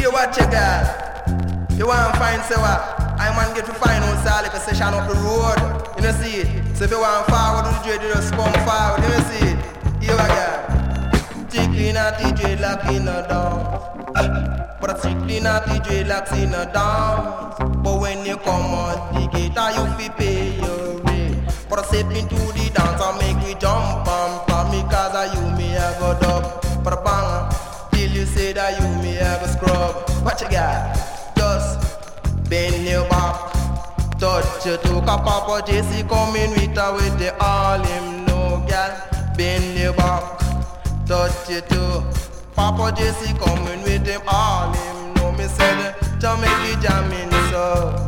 You watch your girl. You want to find say what? I man get to find out say like a session up the road. You know see it? So if you want forward to the dread, you just come forward. You know see it? You a girl. Strictly not the dreadlocks in a dance. But strictly not the dreadlocks in a dance. But when you come out the gate, you fi pay your rent. But I step into the dance and make we jump and pop me cause I you me I go dub. But a bang till you say that you me I go scrub. What you got? Just bend your back. Touch your toe, cause Papa Jesse coming with the all him know, girl. Bend your back. Touch your toe. Papa Jesse coming with him all him know. Me say the Jamaican jamming so.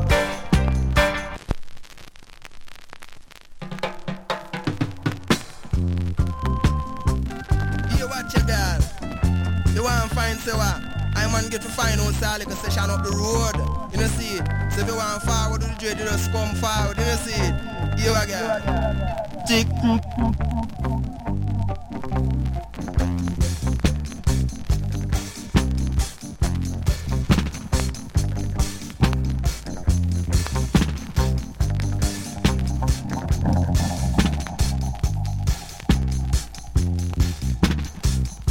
You watch your girl. You want to find say what? I man get to find out say like a session up the road. You know see it? So if you want forward to the dread, you just come forward. You know see it? You a girl. Tick.